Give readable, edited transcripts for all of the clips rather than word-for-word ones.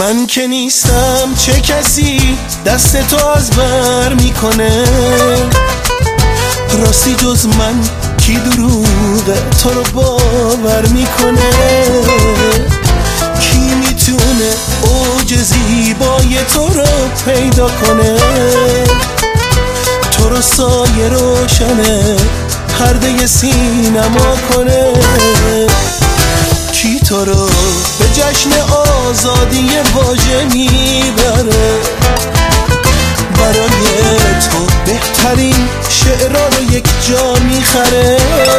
من که نیستم چه کسی دست تو از بر میکنه، راستی جز من کی دروغ تو رو باور میکنه؟ کی میتونه اوج زیبای تو رو پیدا کنه؟ تو رو سایه روشنه پرده سینما کنه؟ کی تو رو به جشن آزادی واژه میبره؟ برای تو بهترین شعرها رو یک جا میخره.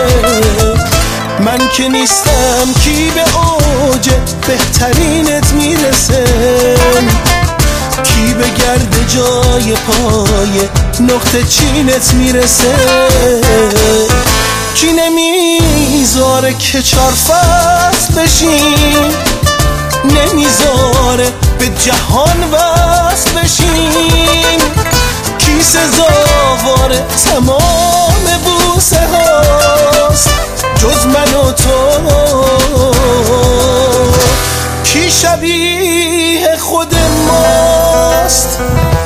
من که نیستم کی به اوج بهترینت میرسه؟ کی به گرد جای پای نقطه چینت میرسه؟ کی نمیذاره که 4 فصل بشین، نمیذاره به جهان وصل بشین؟ کی سزاوار تمام بوسه هاست جز من و تو؟ کی شبیه خود ماست؟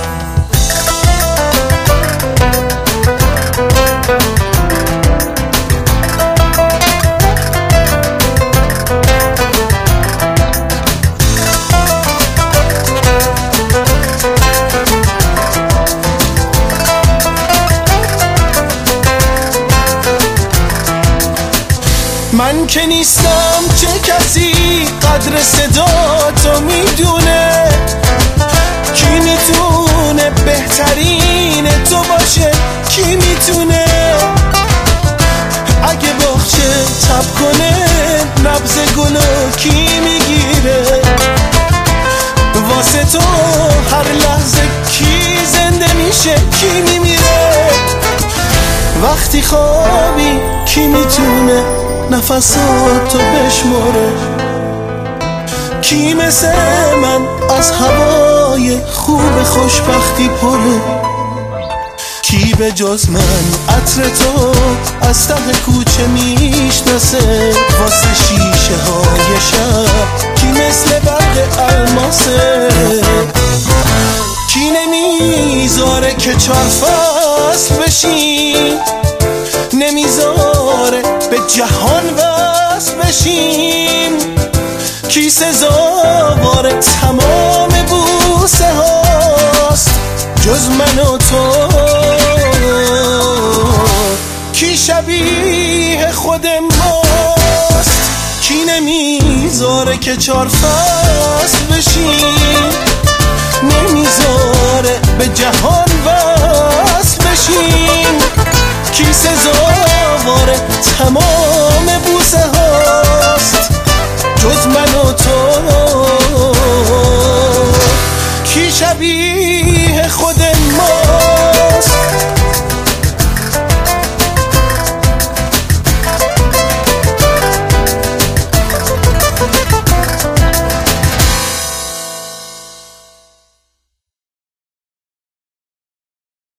من که نیستم چه کسی قدر صدا تو میدونه؟ کی میتونه بهترین تو باشه؟ کی میتونه اگه باغچه تب کنه نبض گلو کی میگیره؟ واسه تو هر لحظه کی زنده میشه کی میمیره؟ وقتی خوابی کی میتونه نفساتو بشماره؟ کی مثل من از هوای خوب خوشبختی پره؟ کی به جز من عطر تو از ته کوچه میشناسه؟ واسه شیشه های شب کی مثل برق الماسه؟ کی نمیذاره که 4 فصل بشین، نمیذاره به جهان وصل بشیم؟ کی سزاوار تمام بوسه هاست جز من و تو؟ کی شبیه خود ماست؟ کی نمیذاره که 4 فصل بشیم، نمیذاره به جهان وصل بشیم؟